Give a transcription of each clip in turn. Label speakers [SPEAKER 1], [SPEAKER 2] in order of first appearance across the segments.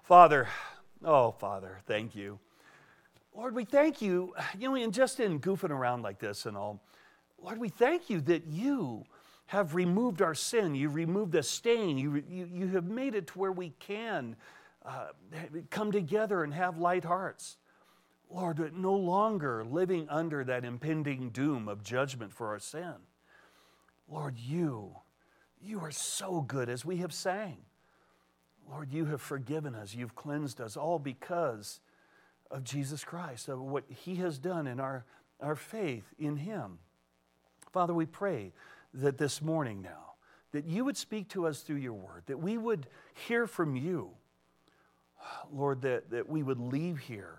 [SPEAKER 1] Father, Father, thank you. Lord, we thank you, and just in goofing around like this and all, Lord, we thank you that you have removed our sin. You removed the stain. You have made it to where we can come together and have light hearts. Lord, no longer living under that impending doom of judgment for our sin. Lord, you are so good, as we have sang. Lord, you have forgiven us. You've cleansed us, all because of Jesus Christ, of what He has done in our faith in Him. Father, we pray that this morning now, that you would speak to us through your word, that we would hear from you. Lord, that we would leave here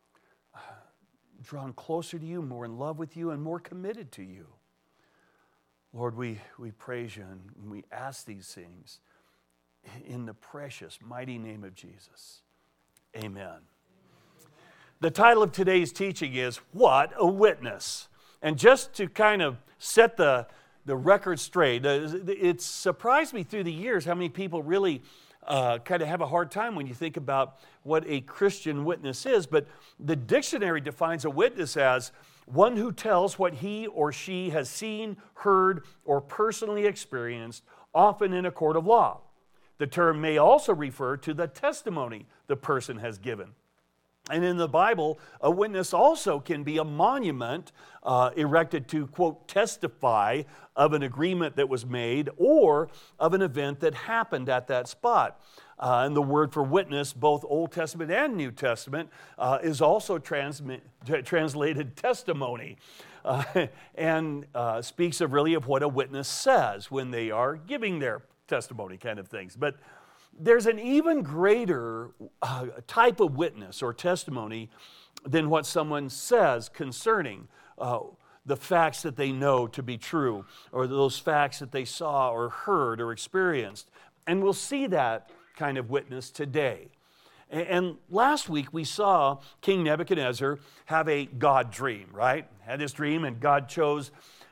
[SPEAKER 1] drawn closer to you, more in love with you, and more committed to you. Lord, we praise you and we ask these things in the precious, mighty name of Jesus. Amen. The title of today's teaching is, What a Witness. And just to kind of set the record straight, it's surprised me through the years how many people really kind of have a hard time when you think about what a Christian witness is. But the dictionary defines a witness as one who tells what he or she has seen, heard, or personally experienced, often in a court of law. The term may also refer to the testimony the person has given. And in the Bible, a witness also can be a monument erected to, quote, testify of an agreement that was made or of an event that happened at that spot. And the word for witness, both Old Testament and New Testament, is also translated testimony and speaks of really of what a witness says when they are giving their testimony kind of things. But there's an even greater type of witness or testimony than what someone says concerning the facts that they know to be true, or those facts that they saw or heard or experienced. And we'll see that kind of witness today. And last week we saw King Nebuchadnezzar have a God dream, right? Had this dream, and God chose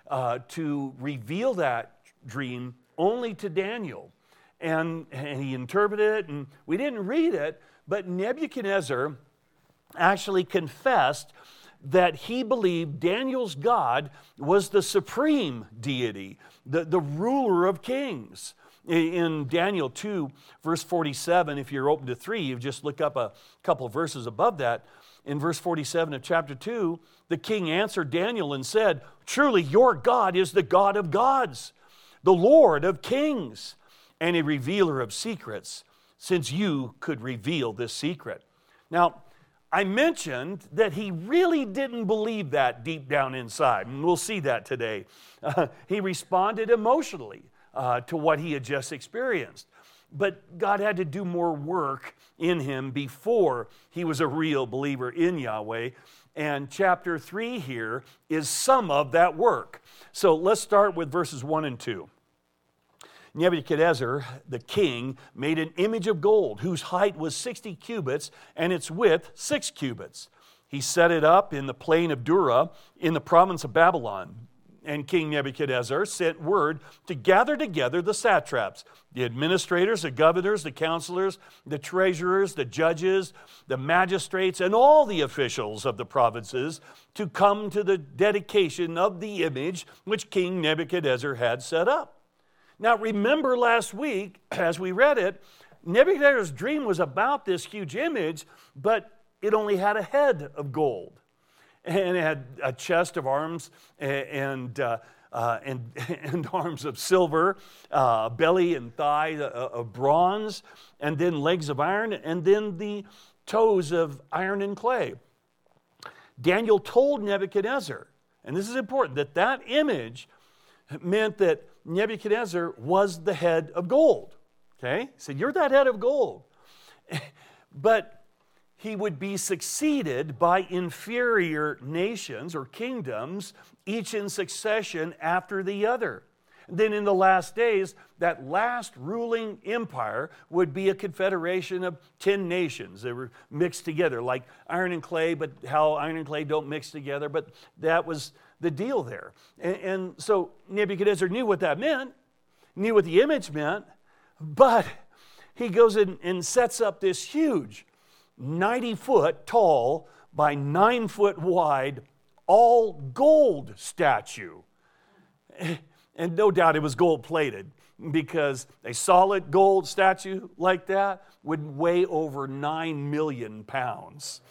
[SPEAKER 1] to reveal that dream only to Daniel. And he interpreted it, and we didn't read it, but Nebuchadnezzar actually confessed that he believed Daniel's God was the supreme deity, the ruler of kings. In Daniel 2, verse 47, if you're open to 3, you just look up a couple of verses above that. In verse 47 of chapter 2, the king answered Daniel and said, "Truly your God is the God of gods, the Lord of kings, and a revealer of secrets, since you could reveal this secret." Now, I mentioned that he really didn't believe that deep down inside, and we'll see that today. He responded emotionally to what he had just experienced. But God had to do more work in him before he was a real believer in Yahweh. And chapter 3 here is some of that work. So let's start with verses 1 and 2. Nebuchadnezzar, the king, made an image of gold whose height was 60 cubits and its width 6 cubits. He set it up in the plain of Dura in the province of Babylon. And King Nebuchadnezzar sent word to gather together the satraps, the administrators, the governors, the counselors, the treasurers, the judges, the magistrates, and all the officials of the provinces to come to the dedication of the image which King Nebuchadnezzar had set up. Now, remember last week, as we read it, Nebuchadnezzar's dream was about this huge image, but it only had a head of gold. And it had a chest of arms and arms of silver, belly and thigh of bronze, and then legs of iron, and then the toes of iron and clay. Daniel told Nebuchadnezzar, and this is important, that image meant that Nebuchadnezzar was the head of gold. Okay? He said, "You're that head of gold." But he would be succeeded by inferior nations or kingdoms, each in succession after the other. Then in the last days, that last ruling empire would be a confederation of 10 nations. They were mixed together, like iron and clay, but how iron and clay don't mix together, but that was the deal there. And so Nebuchadnezzar knew what that meant, knew what the image meant, but he goes in and sets up this huge 90-foot tall by 9-foot wide, all gold statue. And no doubt it was gold-plated, because a solid gold statue like that would weigh over 9 million pounds.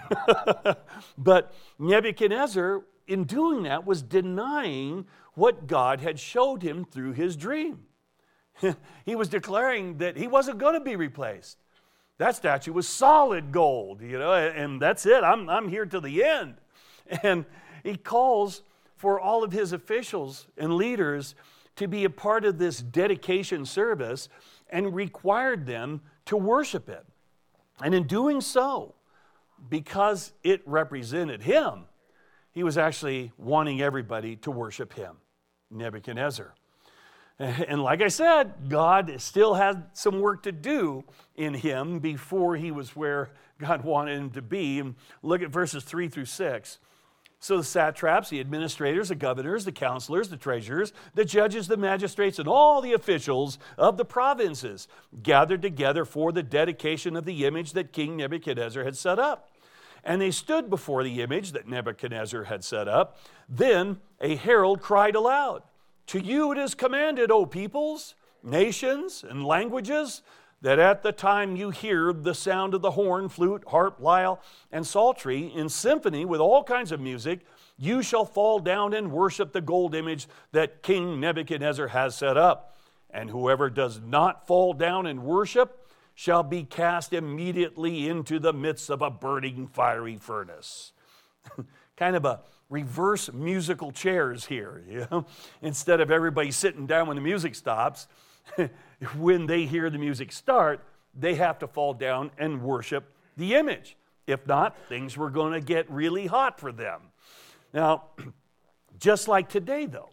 [SPEAKER 1] But Nebuchadnezzar, in doing that, was denying what God had showed him through his dream. He was declaring that he wasn't going to be replaced. That statue was solid gold, and that's it. I'm here to the end. And he calls for all of his officials and leaders to be a part of this dedication service and required them to worship it. And in doing so, because it represented him, he was actually wanting everybody to worship him, Nebuchadnezzar. And like I said, God still had some work to do in him before he was where God wanted him to be. And look at verses 3 through 6. So the satraps, the administrators, the governors, the counselors, the treasurers, the judges, the magistrates, and all the officials of the provinces gathered together for the dedication of the image that King Nebuchadnezzar had set up. And they stood before the image that Nebuchadnezzar had set up. Then a herald cried aloud, "To you it is commanded, O peoples, nations, and languages, that at the time you hear the sound of the horn, flute, harp, lyre, and psaltery in symphony with all kinds of music, you shall fall down and worship the gold image that King Nebuchadnezzar has set up. And whoever does not fall down and worship shall be cast immediately into the midst of a burning fiery furnace." Kind of a reverse musical chairs here. Instead of everybody sitting down when the music stops, when they hear the music start, they have to fall down and worship the image. If not, things were going to get really hot for them. Now, just like today, though,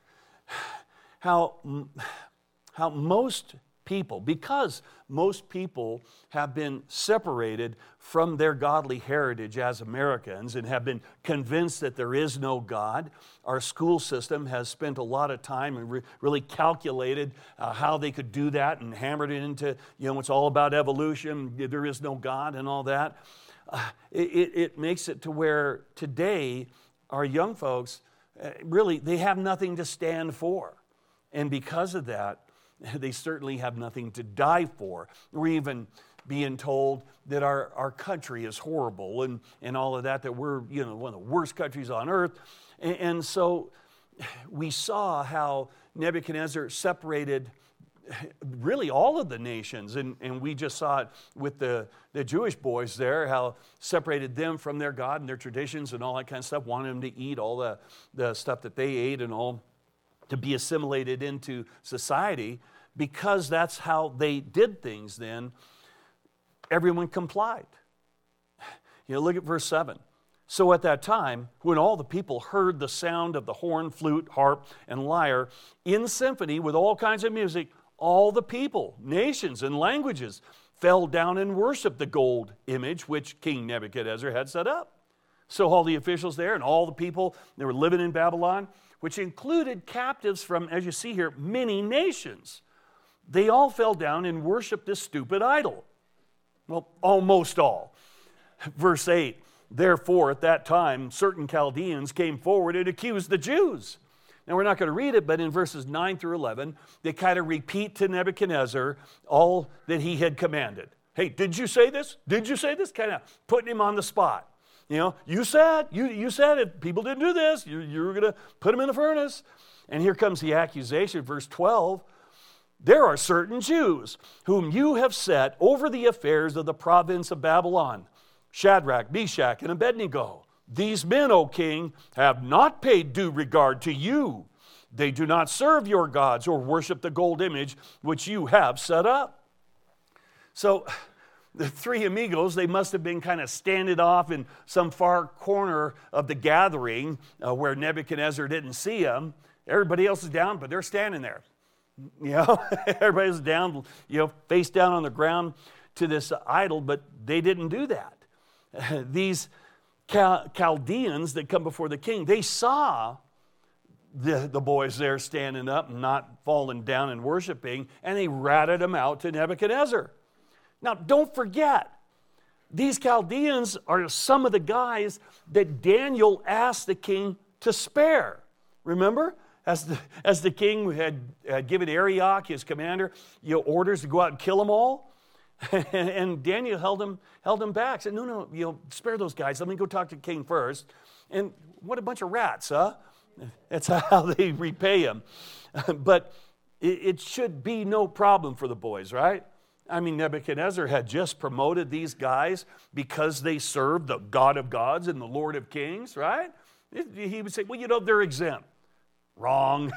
[SPEAKER 1] how most people, because most people have been separated from their godly heritage as Americans and have been convinced that there is no God, our school system has spent a lot of time and really calculated how they could do that and hammered it into, it's all about evolution, there is no God and all that. It makes it to where today our young folks, really, they have nothing to stand for. And because of that, they certainly have nothing to die for. We're even being told that our country is horrible and all of that we're one of the worst countries on earth. And so we saw how Nebuchadnezzar separated really all of the nations, and we just saw it with the Jewish boys there, how separated them from their God and their traditions and all that kind of stuff, wanted them to eat all the stuff that they ate and all, to be assimilated into society. Because that's how they did things then, everyone complied. Look at verse 7. So at that time, when all the people heard the sound of the horn, flute, harp, and lyre in symphony with all kinds of music, all the people, nations, and languages fell down and worshiped the gold image which King Nebuchadnezzar had set up. So all the officials there and all the people that were living in Babylon, which included captives from, as you see here, many nations, they all fell down and worshiped this stupid idol. Well, almost all. Verse 8, therefore at that time certain Chaldeans came forward and accused the Jews. Now we're not going to read it, but in verses 9 through 11, they kind of repeat to Nebuchadnezzar all that he had commanded. Hey, did you say this? Did you say this? Kind of putting him on the spot. You said if people didn't do this, you were going to put them in the furnace. And here comes the accusation, verse 12. There are certain Jews whom you have set over the affairs of the province of Babylon, Shadrach, Meshach, and Abednego. These men, O king, have not paid due regard to you. They do not serve your gods or worship the gold image which you have set up. So the three amigos, they must have been kind of standing off in some far corner of the gathering where Nebuchadnezzar didn't see them. Everybody else is down, but they're standing there. Everybody's down, face down on the ground to this idol, but they didn't do that. These Chaldeans that come before the king, they saw the boys there standing up and not falling down and worshiping, and they ratted them out to Nebuchadnezzar. Now, don't forget, these Chaldeans are some of the guys that Daniel asked the king to spare. Remember? As the king had given Arioch, his commander, orders to go out and kill them all. And Daniel held him back. Said, no, spare those guys. Let me go talk to the king first. And what a bunch of rats, huh? That's how they repay him. But it should be no problem for the boys, right? I mean, Nebuchadnezzar had just promoted these guys because they served the God of gods and the Lord of kings, right? He would say, well, they're exempt. Wrong.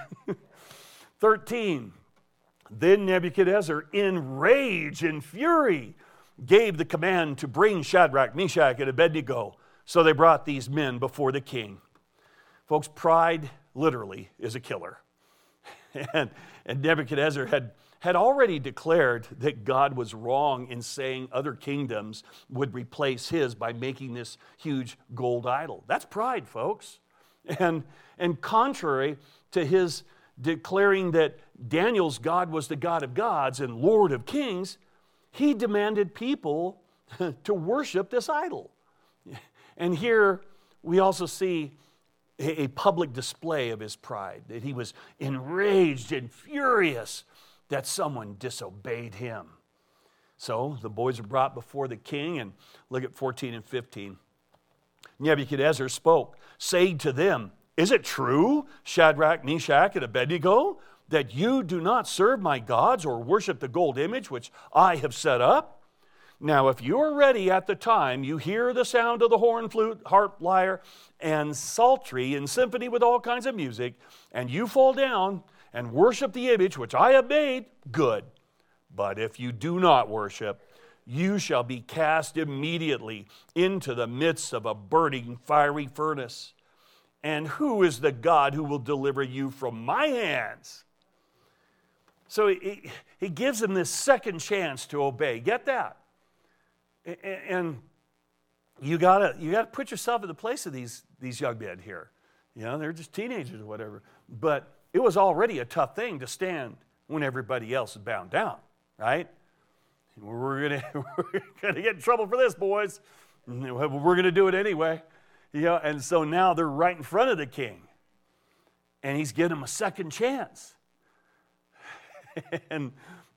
[SPEAKER 1] 13. Then Nebuchadnezzar, in rage and fury, gave the command to bring Shadrach, Meshach, and Abednego. So they brought these men before the king. Folks, pride literally is a killer. And Nebuchadnezzar had already declared that God was wrong in saying other kingdoms would replace his by making this huge gold idol. That's pride, folks. And contrary to his declaring that Daniel's God was the God of gods and Lord of kings, he demanded people to worship this idol. And here we also see a public display of his pride, that he was enraged and furious that someone disobeyed him. So the boys are brought before the king, and look at 14 and 15. Nebuchadnezzar spoke, saying to them, "Is it true, Shadrach, Meshach, and Abednego, that you do not serve my gods or worship the gold image which I have set up? Now, if you are ready at the time you hear the sound of the horn, flute, harp, lyre, and psaltery and symphony with all kinds of music, and you fall down and worship the image which I have made, good. But if you do not worship, you shall be cast immediately into the midst of a burning fiery furnace. And who is the God who will deliver you from my hands?" So he gives them this second chance to obey. Get that? And you gotta put yourself in the place of these young men here. They're just teenagers or whatever. But it was already a tough thing to stand when everybody else is bound down, right? We're gonna get in trouble for this, boys. We're gonna do it anyway. And so now they're right in front of the king. And he's giving them a second chance. and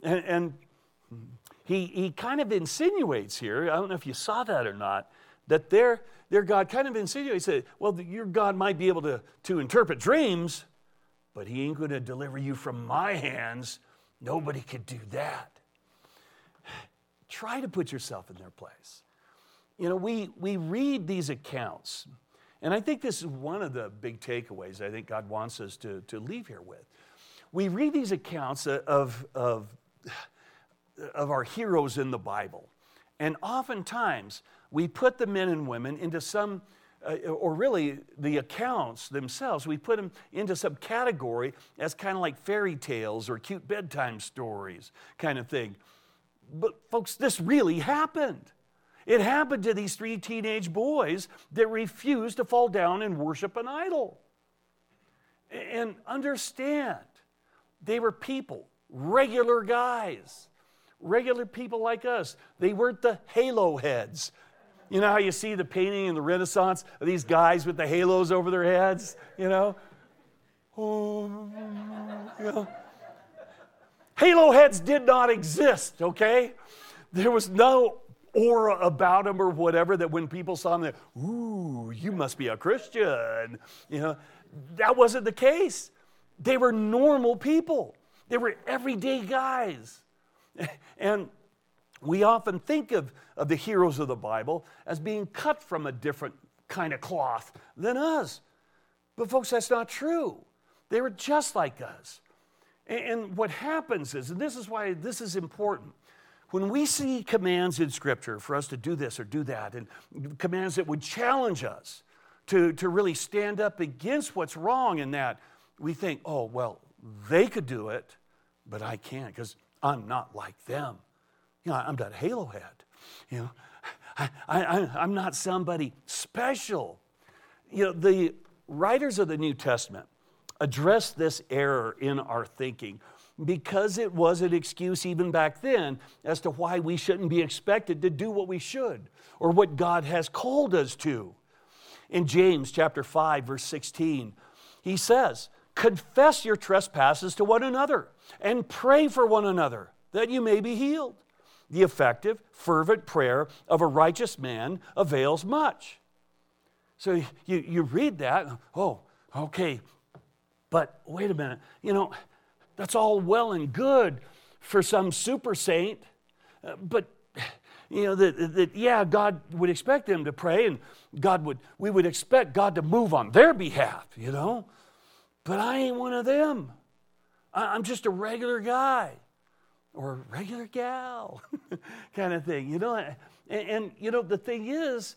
[SPEAKER 1] he kind of insinuates here, I don't know if you saw that or not, that their God kind of insinuates that, well, your God might be able to interpret dreams, but he ain't going to deliver you from my hands. Nobody could do that. Try to put yourself in their place. We read these accounts, and I think this is one of the big takeaways I think God wants us to leave here with. We read these accounts of our heroes in the Bible, and oftentimes we put the men and women into some, or really the accounts themselves, we put them into some category as kind of like fairy tales or cute bedtime stories kind of thing. But folks, this really happened. It happened to these 3 teenage boys that refused to fall down and worship an idol. And understand, they were people, regular guys, regular people like us. They weren't the halo heads. You know how you see the painting in the Renaissance of these guys with the halos over their heads, Halo heads did not exist, okay? There was no aura about them or whatever that when people saw them, ooh, you must be a Christian. That wasn't the case. They were normal people. They were everyday guys. And we often think of the heroes of the Bible as being cut from a different kind of cloth than us. But folks, that's not true. They were just like us. And what happens is, and this is why this is important, when we see commands in Scripture for us to do this or do that, and commands that would challenge us to really stand up against what's wrong in that, we think, oh, well, they could do it, but I can't because I'm not like them. I'm not a halo head. I'm not somebody special. The writers of the New Testament address this error in our thinking because it was an excuse even back then as to why we shouldn't be expected to do what we should or what God has called us to. In James chapter 5, verse 16, he says, confess your trespasses to one another and pray for one another that you may be healed. The effective, fervent prayer of a righteous man avails much. So you read that, oh, okay, but wait a minute, that's all well and good for some super saint, but God would expect them to pray, and we would expect God to move on their behalf, But I ain't one of them. I'm just a regular guy or a regular gal kind of thing, And the thing is,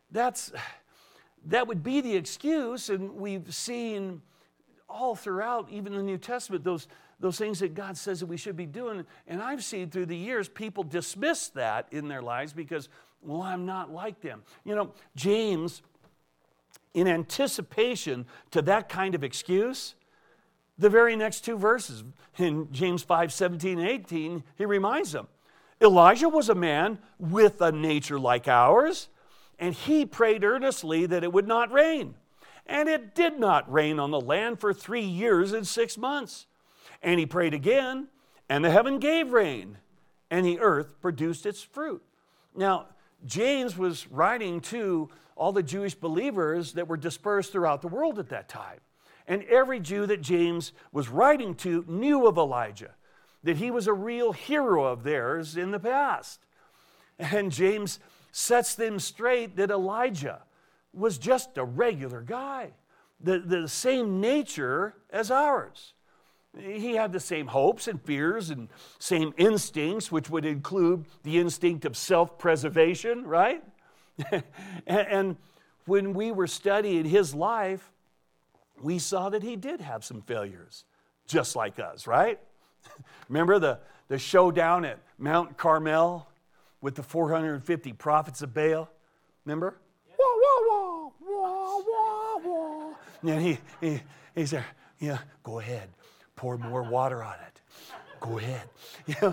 [SPEAKER 1] that would be the excuse, and we've seen all throughout, even the New Testament, those things that God says that we should be doing. And I've seen through the years people dismiss that in their lives because, well, I'm not like them. James, in anticipation to that kind of excuse, the very next two verses, in James 5, 17 and 18, he reminds them, Elijah was a man with a nature like ours, and he prayed earnestly that it would not rain. And it did not rain on the land for 3 years and 6 months. And he prayed again, and the heaven gave rain, and the earth produced its fruit. Now, James was writing to all the Jewish believers that were dispersed throughout the world at that time. And every Jew that James was writing to knew of Elijah, that he was a real hero of theirs in the past. And James sets them straight that Elijah was just a regular guy, the same nature as ours. He had the same hopes and fears and same instincts, which would include the instinct of self-preservation, right? And when we were studying his life, we saw that he did have some failures, just like us, right? Remember the showdown at Mount Carmel with the 450 prophets of Baal? Remember? Wah, wah, wah, wah, wah. And he said, go ahead, pour more water on it. Go ahead.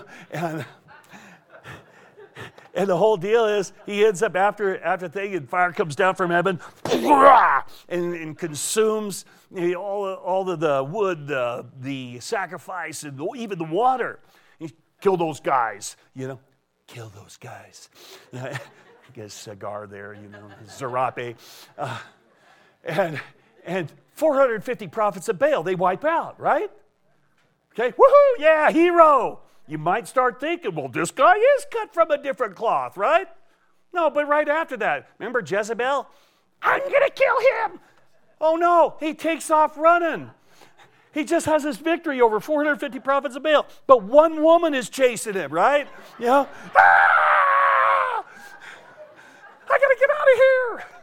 [SPEAKER 1] And the whole deal is he ends up after thing, and fire comes down from heaven and consumes all of the wood, the sacrifice, and even the water. Kill those guys, Kill those guys. Get a cigar there, Zerape. And 450 prophets of Baal, they wipe out, right? Okay, woohoo, yeah, hero. You might start thinking, well, this guy is cut from a different cloth, right? No, but right after that, remember Jezebel? I'm going to kill him. Oh, no, he takes off running. He just has this victory over 450 prophets of Baal. But one woman is chasing him, right? Ah! I got to get out of here.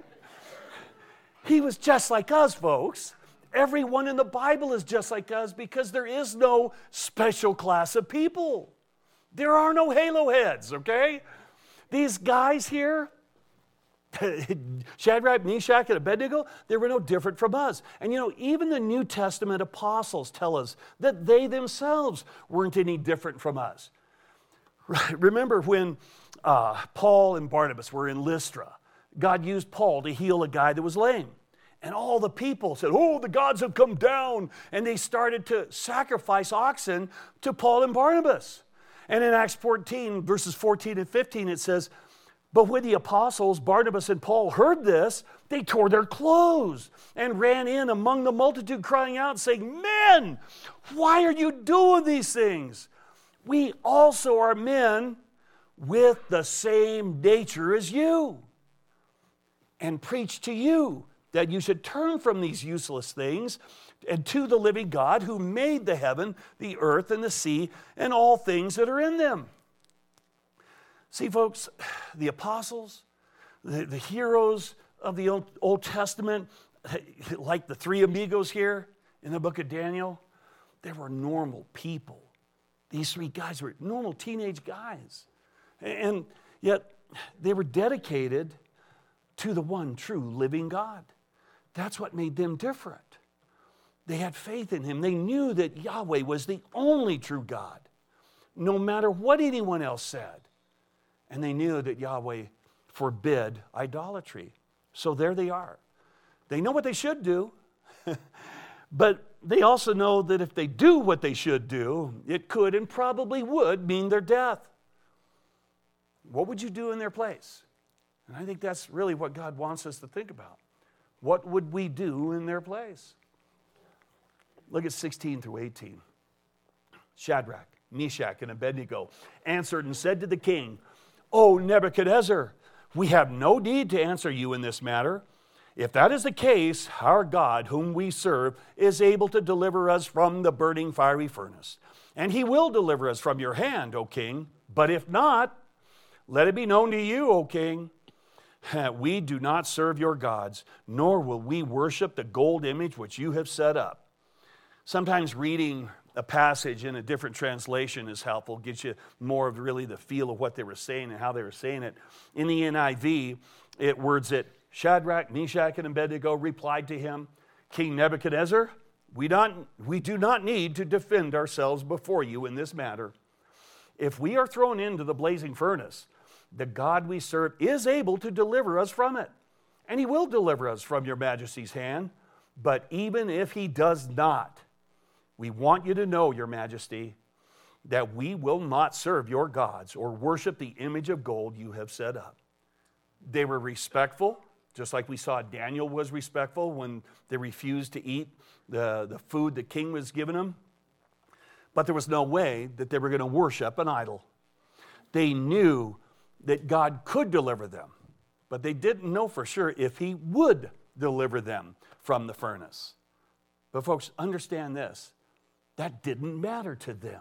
[SPEAKER 1] He was just like us, folks. Everyone in the Bible is just like us because there is no special class of people. There are no halo heads, okay? These guys here, Shadrach, Meshach, and Abednego, they were no different from us. And even the New Testament apostles tell us that they themselves weren't any different from us. Remember when Paul and Barnabas were in Lystra, God used Paul to heal a guy that was lame. And all the people said, oh, the gods have come down. And they started to sacrifice oxen to Paul and Barnabas. And in Acts 14, verses 14 and 15, it says, but when the apostles, Barnabas and Paul, heard this, they tore their clothes and ran in among the multitude, crying out, saying, men, why are you doing these things? We also are men with the same nature as you, and preach to you that you should turn from these useless things and to the living God who made the heaven, the earth, and the sea, and all things that are in them. See, folks, the apostles, the heroes of the Old Testament, like the three amigos here in the book of Daniel, they were normal people. These three guys were normal teenage guys. And yet they were dedicated to the one true living God. That's what made them different. They had faith in him. They knew that Yahweh was the only true God, no matter what anyone else said. And they knew that Yahweh forbid idolatry. So there they are. They know what they should do, but they also know that if they do what they should do, it could and probably would mean their death. What would you do in their place? And I think that's really what God wants us to think about. What would we do in their place? Look at 16 through 18. Shadrach, Meshach, and Abednego answered and said to the king, O Nebuchadnezzar, we have no need to answer you in this matter. If that is the case, our God, whom we serve, is able to deliver us from the burning fiery furnace. And he will deliver us from your hand, O king. But if not, let it be known to you, O king, we do not serve your gods, nor will we worship the gold image which you have set up. Sometimes reading a passage in a different translation is helpful, gets you more of really the feel of what they were saying and how they were saying it. In the NIV, it words it, Shadrach, Meshach, and Abednego replied to him, King Nebuchadnezzar, we do not need to defend ourselves before you in this matter. If we are thrown into the blazing furnace, the God we serve is able to deliver us from it, and he will deliver us from your majesty's hand. But even if he does not, we want you to know, your majesty, that we will not serve your gods or worship the image of gold you have set up. They were respectful, just like we saw Daniel was respectful when they refused to eat the food the king was giving them. But there was no way that they were going to worship an idol. They knew that God could deliver them, but they didn't know for sure if he would deliver them from the furnace. But folks, understand this. That didn't matter to them.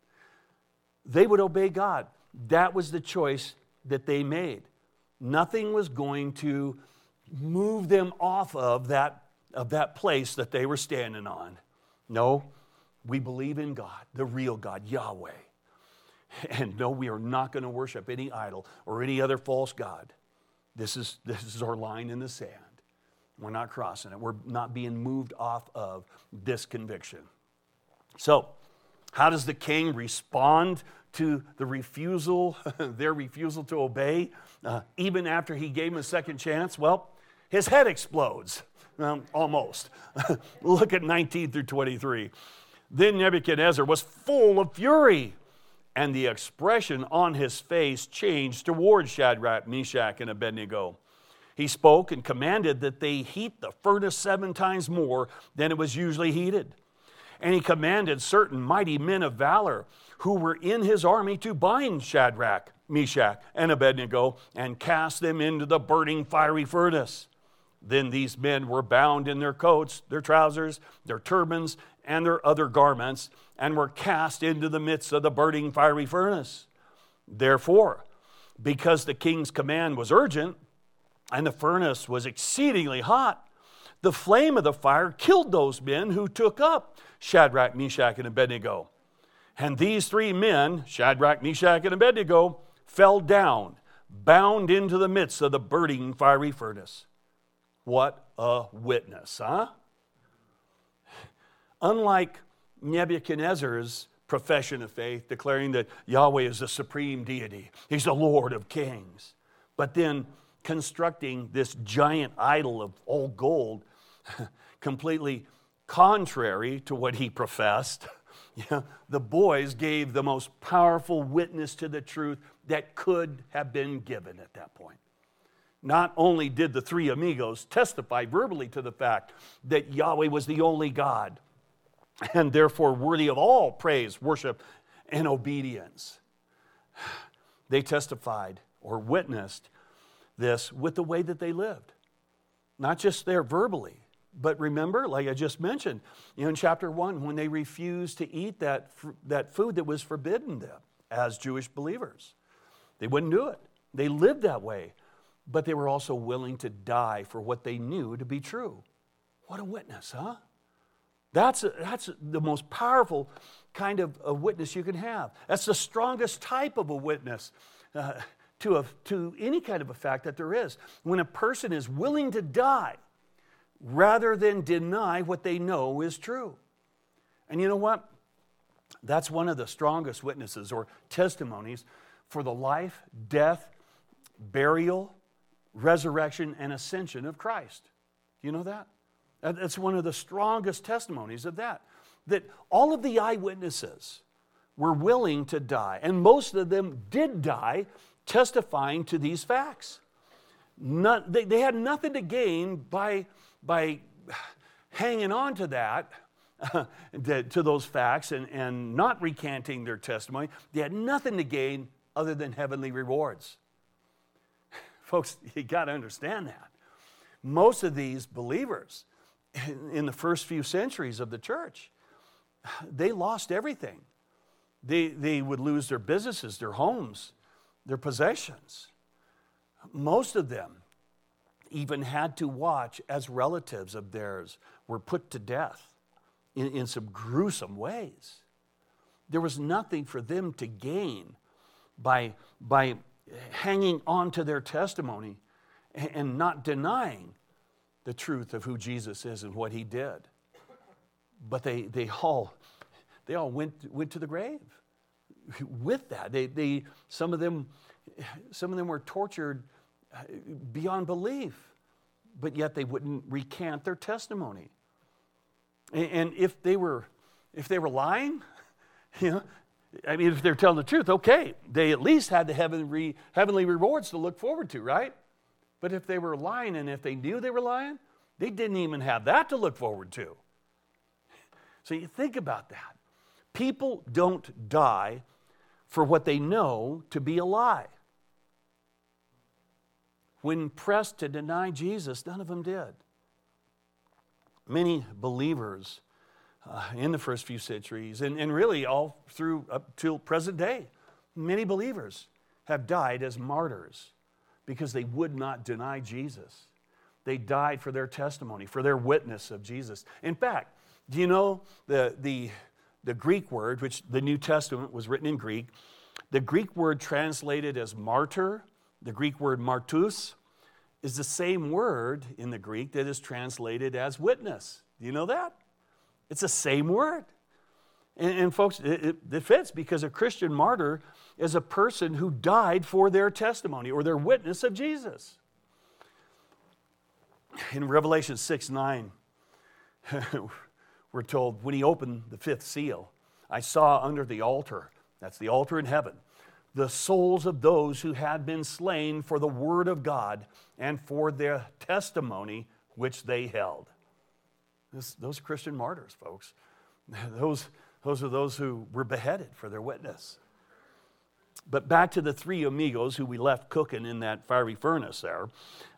[SPEAKER 1] They would obey God. That was the choice that they made. Nothing was going to move them off of that place that they were standing on. No, we believe in God, the real God, Yahweh. And no, we are not going to worship any idol or any other false god. This is our line in the sand. We're not crossing it. We're not being moved off of this conviction. So, how does the king respond to the refusal, their refusal to obey, even after he gave him a second chance? Well, his head explodes, almost. Look at 19 through 23. Then Nebuchadnezzar was full of fury, and the expression on his face changed toward Shadrach, Meshach, and Abednego. He spoke and commanded that they heat the furnace 7 times more than it was usually heated. And he commanded certain mighty men of valor who were in his army to bind Shadrach, Meshach, and Abednego and cast them into the burning fiery furnace. Then these men were bound in their coats, their trousers, their turbans, and their other garments, and were cast into the midst of the burning fiery furnace. Therefore, because the king's command was urgent, and the furnace was exceedingly hot, the flame of the fire killed those men who took up Shadrach, Meshach, and Abednego. And these 3 men, Shadrach, Meshach, and Abednego, fell down, bound into the midst of the burning fiery furnace. What a witness, huh? Unlike Nebuchadnezzar's profession of faith, declaring that Yahweh is the supreme deity, he's the Lord of kings, but then constructing this giant idol of all gold, completely contrary to what he professed, the boys gave the most powerful witness to the truth that could have been given at that point. Not only did the 3 amigos testify verbally to the fact that Yahweh was the only God, and therefore worthy of all praise, worship, and obedience, they testified or witnessed this with the way that they lived. Not just there verbally, but remember, like I just mentioned, in chapter 1, when they refused to eat that food that was forbidden them as Jewish believers. They wouldn't do it. They lived that way, but they were also willing to die for what they knew to be true. What a witness, huh? That's the most powerful kind of a witness you can have. That's the strongest type of a witness to any kind of a fact that there is. When a person is willing to die rather than deny what they know is true. And you know what? That's one of the strongest witnesses or testimonies for the life, death, burial, resurrection, and ascension of Christ. You know that? That's one of the strongest testimonies of that. That all of the eyewitnesses were willing to die, and most of them did die testifying to these facts. They had nothing to gain by hanging on to that, to those facts and not recanting their testimony. They had nothing to gain other than heavenly rewards. Folks, you got to understand that. Most of these believers in the first few centuries of the church, they lost everything. They would lose their businesses, their homes, their possessions. Most of them even had to watch as relatives of theirs were put to death in some gruesome ways. There was nothing for them to gain by hanging on to their testimony and not denying the truth of who Jesus is and what he did. But they all went to the grave with that. Some of them were tortured beyond belief, but yet they wouldn't recant their testimony. And if they were lying, if they're telling the truth, okay, they at least had the heavenly rewards to look forward to, right? But if they were lying and if they knew they were lying, they didn't even have that to look forward to. So you think about that. People don't die for what they know to be a lie. When pressed to deny Jesus, none of them did. Many believers in the first few centuries, and really all through up till present day, many believers have died as martyrs because they would not deny Jesus. They died for their testimony, for their witness of Jesus. In fact, do you know the Greek word, which the New Testament was written in Greek, the Greek word translated as martyr, the Greek word martus, is the same word in the Greek that is translated as witness. Do you know that? It's the same word. And folks, it fits because a Christian martyr is a person who died for their testimony or their witness of Jesus. In Revelation 6:9, we're told, when he opened the fifth seal, I saw under the altar, that's the altar in heaven, the souls of those who had been slain for the word of God and for their testimony which they held. Those Christian martyrs, folks. Those are those who were beheaded for their witness. But back to the three amigos who we left cooking in that fiery furnace there.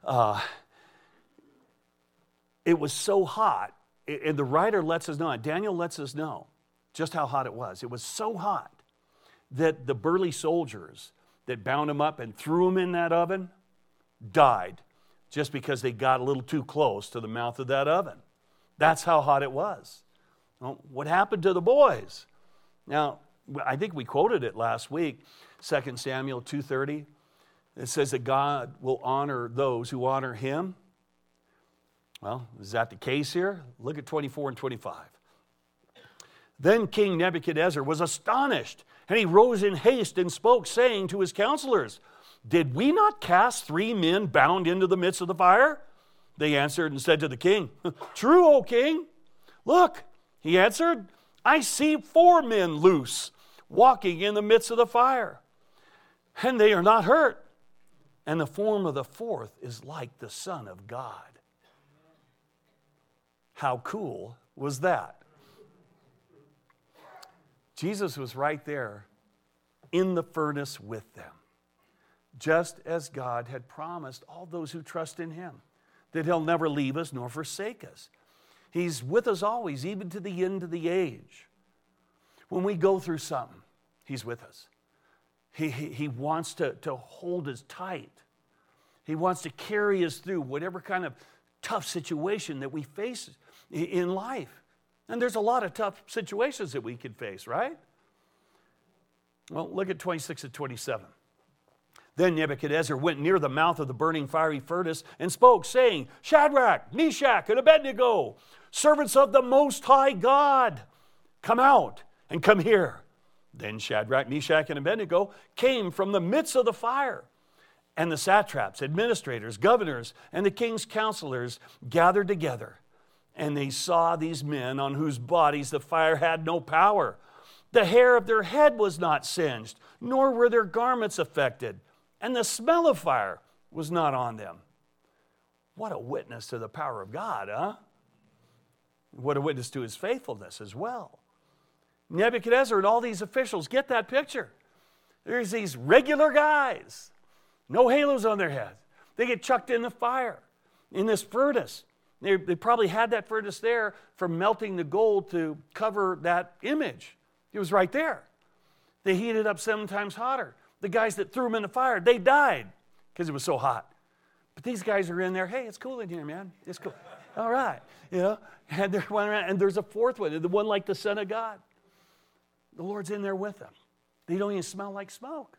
[SPEAKER 1] It was so hot, and the writer lets us know, Daniel lets us know just how hot it was. It was so hot that the burly soldiers that bound him up and threw him in that oven died just because they got a little too close to the mouth of that oven. That's how hot it was. Well, what happened to the boys? Now, I think we quoted it last week, 2 Samuel 2:30. It says that God will honor those who honor him. Well, is that the case here? Look at 24 and 25. Then King Nebuchadnezzar was astonished, and he rose in haste and spoke, saying to his counselors, did we not cast 3 men bound into the midst of the fire? They answered and said to the king, true, O king. Look, he answered, I see 4 men loose, walking in the midst of the fire, and they are not hurt. And the form of the 4th is like the Son of God. How cool was that? Jesus was right there in the furnace with them, just as God had promised all those who trust in him, that he'll never leave us nor forsake us. He's with us always, even to the end of the age. When we go through something, he's with us. He wants to hold us tight. He wants to carry us through whatever kind of tough situation that we face in life. And there's a lot of tough situations that we can face, right? Well, look at 26 and 27. Then Nebuchadnezzar went near the mouth of the burning fiery furnace and spoke, saying, Shadrach, Meshach, and Abednego, servants of the Most High God, come out and come here. Then Shadrach, Meshach, and Abednego came from the midst of the fire. And the satraps, administrators, governors, and the king's counselors gathered together. And they saw these men on whose bodies the fire had no power. The hair of their head was not singed, nor were their garments affected. And the smell of fire was not on them. What a witness to the power of God, huh? What a witness to his faithfulness as well. Nebuchadnezzar and all these officials get that picture. There's these regular guys, no halos on their heads. They get chucked in the fire, in this furnace. They probably had that furnace there for melting the gold to cover that image. It was right there. They heated it up 7 times hotter. The guys that threw them in the fire, they died because it was so hot. But these guys are in there, hey, it's cool in here, man. It's cool. All right. You know, and they're running around, and there's a fourth one, the one like the Son of God. The Lord's in there with them. They don't even smell like smoke.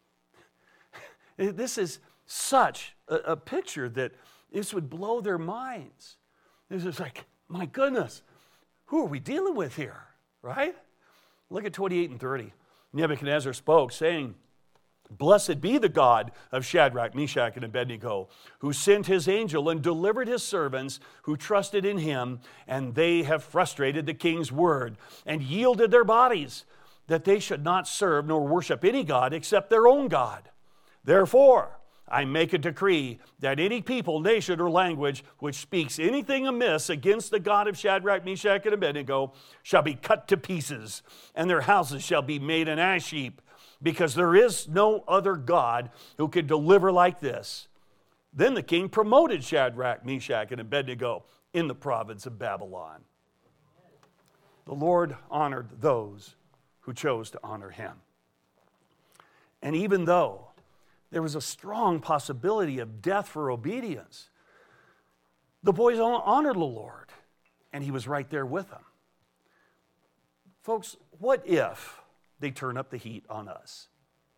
[SPEAKER 1] This is such a picture that this would blow their minds. This is like, my goodness, who are we dealing with here, right? Look at 28 and 30. Nebuchadnezzar spoke, saying, Blessed be the God of Shadrach, Meshach, and Abednego, who sent his angel and delivered his servants who trusted in him, and they have frustrated the king's word and yielded their bodies, that they should not serve nor worship any god except their own God. Therefore, I make a decree that any people, nation, or language which speaks anything amiss against the God of Shadrach, Meshach, and Abednego shall be cut to pieces, and their houses shall be made an ash heap, because there is no other God who can deliver like this. Then the king promoted Shadrach, Meshach, and Abednego in the province of Babylon. The Lord honored those who chose to honor him. And even though there was a strong possibility of death for obedience, the boys honored the Lord, and he was right there with them. Folks, what if they turn up the heat on us?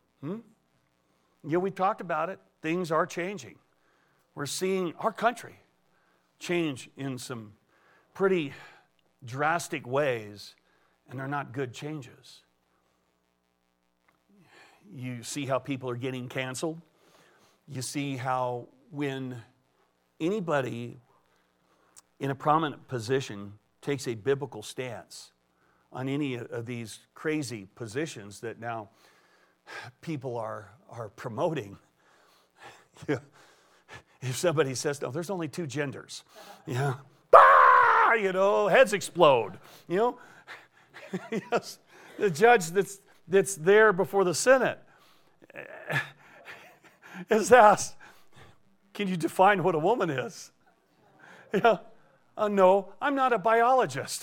[SPEAKER 1] We talked about it. Things are changing. We're seeing our country change in some pretty drastic ways, and they're not good changes. You see how people are getting canceled. You see how when anybody in a prominent position takes a biblical stance on any of these crazy positions that now people are promoting. If somebody says, no, there's only 2 genders, bah! Heads explode, Yes, the judge that's there before the Senate is asked, can you define what a woman is? No, I'm not a biologist.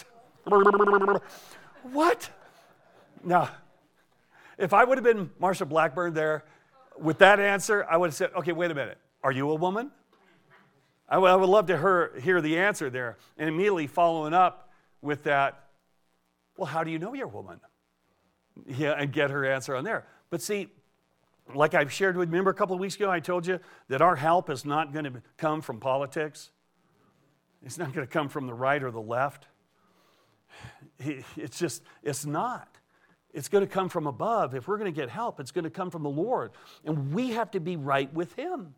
[SPEAKER 1] What? Now, if I would have been Marsha Blackburn there with that answer, I would have said, okay, wait a minute. Are you a woman? I would love to hear the answer there. And immediately following up with that, well, how do you know you're a woman? And get her answer on there. But see, like I've shared with you, remember a couple of weeks ago I told you that our help is not going to come from politics. It's not going to come from the right or the left. It's not. It's going to come from above. If we're going to get help, it's going to come from the Lord. And we have to be right with him.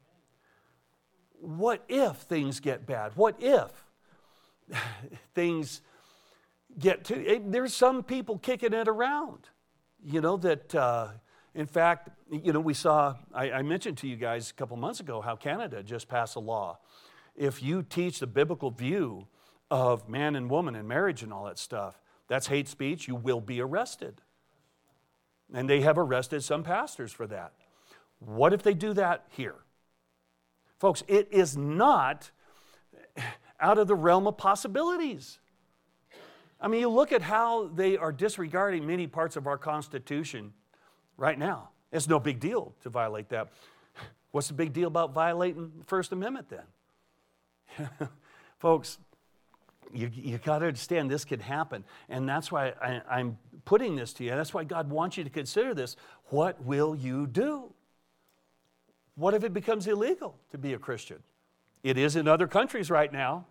[SPEAKER 1] What if things get bad? What if things get to... There's some people kicking it around. That, in fact, we saw... I mentioned to you guys a couple months ago how Canada just passed a law. If you teach the biblical view of man and woman and marriage and all that stuff, that's hate speech, you will be arrested. And they have arrested some pastors for that. What if they do that here? Folks, it is not out of the realm of possibilities. I mean, you look at how they are disregarding many parts of our Constitution right now. It's no big deal to violate that. What's the big deal about violating the First Amendment then? Folks, you got to understand this could happen. And that's why I'm putting this to you. That's why God wants you to consider this. What will you do? What if it becomes illegal to be a Christian? It is in other countries right now.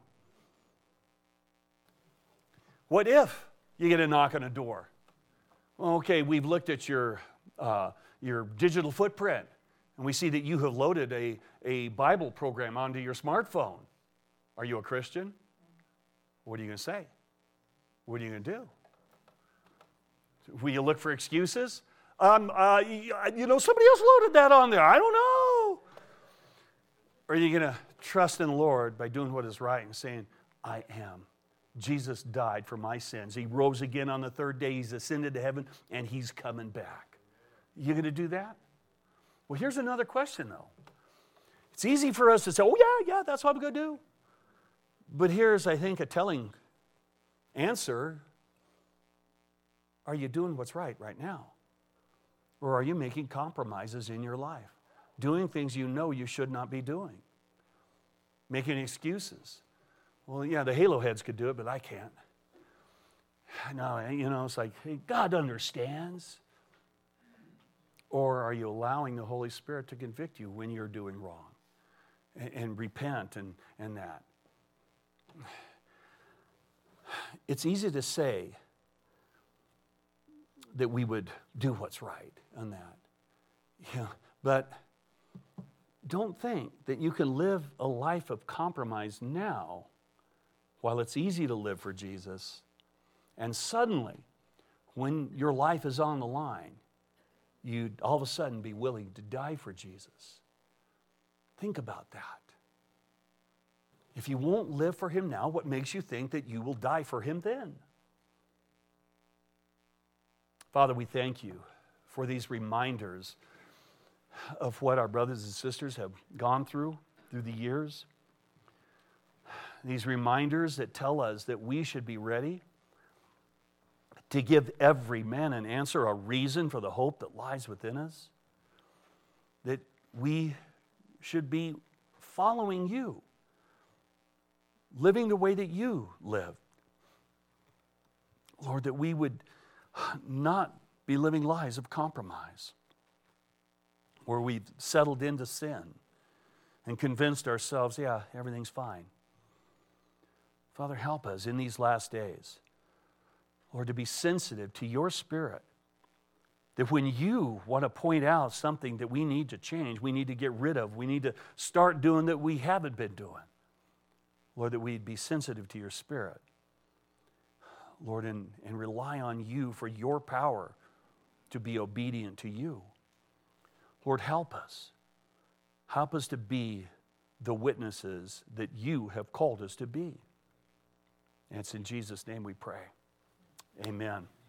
[SPEAKER 1] What if you get a knock on a door? Well, okay, we've looked at your digital footprint, and we see that you have loaded a Bible program onto your smartphone. Are you a Christian? What are you going to say? What are you going to do? Will you look for excuses? Somebody else loaded that on there. I don't know. Or are you going to trust in the Lord by doing what is right and saying, I am. Jesus died for my sins. He rose again on the third day. He's ascended to heaven, and He's coming back. You going to do that? Well, here's another question, though. It's easy for us to say, oh, yeah, that's what I'm going to do. But here's, I think, a telling answer. Are you doing what's right now? Or are you making compromises in your life? Doing things you know you should not be doing? Making excuses? Well, yeah, the halo heads could do it, but I can't. No, it's like, hey, God understands. Or are you allowing the Holy Spirit to convict you when you're doing wrong? And repent and that. It's easy to say that we would do what's right on that. Yeah, but don't think that you can live a life of compromise now while it's easy to live for Jesus, and suddenly, when your life is on the line, you'd all of a sudden be willing to die for Jesus. Think about that. If you won't live for Him now, what makes you think that you will die for Him then? Father, we thank You for these reminders of what our brothers and sisters have gone through the years. These reminders that tell us that we should be ready to give every man an answer, a reason for the hope that lies within us. That we should be following You, living the way that You live. Lord, that we would not be living lives of compromise, where we've settled into sin and convinced ourselves, yeah, everything's fine. Father, help us in these last days, Lord, to be sensitive to Your Spirit, that when You want to point out something that we need to change, we need to get rid of, we need to start doing that we haven't been doing, Lord, that we'd be sensitive to Your Spirit, Lord, and rely on You for Your power to be obedient to You. Lord, help us. Help us to be the witnesses that You have called us to be. And it's in Jesus' name we pray. Amen.